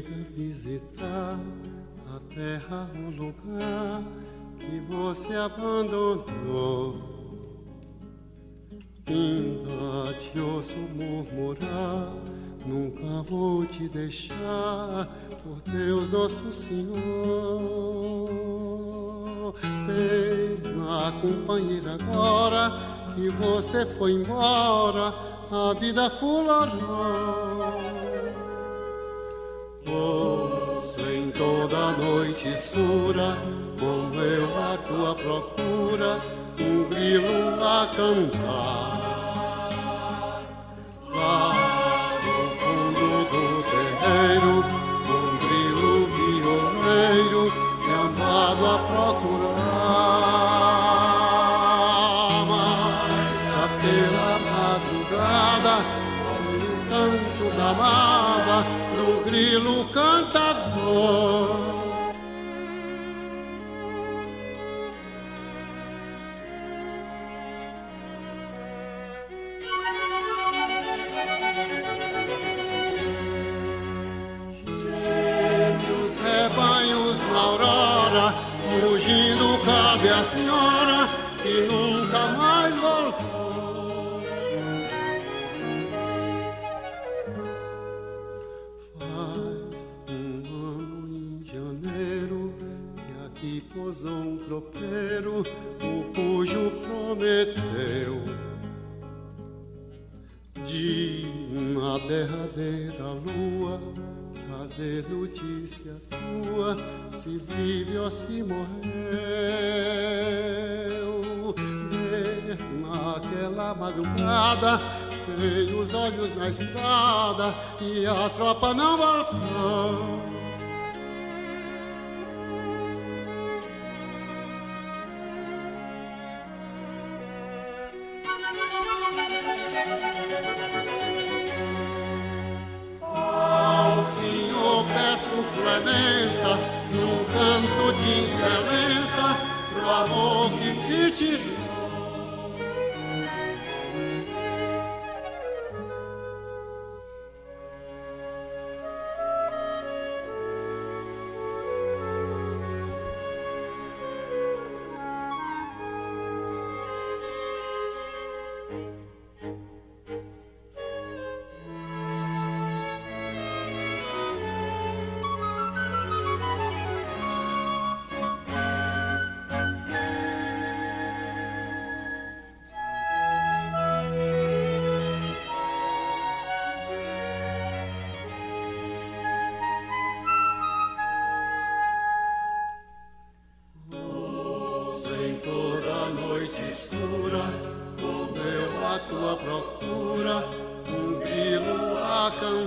Chega visitar a terra, o lugar que você abandonou. Ainda te ouço murmurar, nunca vou te deixar, por Deus Nosso Senhor. Pena, companheira, agora que você foi embora, a vida fulorou. Ouço em toda noite escura, como eu a tua procura, um grilo a cantar. Lá no fundo do terreiro, um grilo violeiro, chamado a procurar. Mas pela madrugada, no canto da amada, do grilo cantador. Mugindo cabe a senhora que nunca mais voltou. Faz um ano em janeiro que aqui posou um tropeiro, o cujo prometeu de na derradeira lua trazer notícia tua, se vive ou se morreu. Naquela madrugada, tem os olhos na estrada e a tropa não voltou. Clemência, num canto de excelência, pro amor que te tirou. Toda noite escura, como eu a tua procura, um grilo a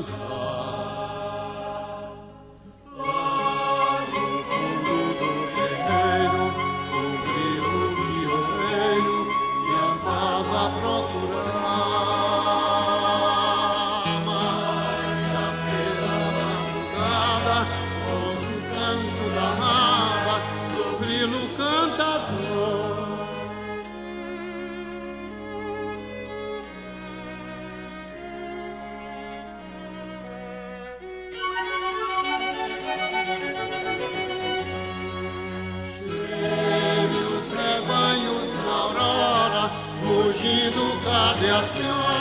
cantar. Lá no fundo do terreiro, um grilo violeiro me amava a procurar. Mas já pela madrugada, ouço o canto da amada, do grilo cantador. Mugindo cadê a senhora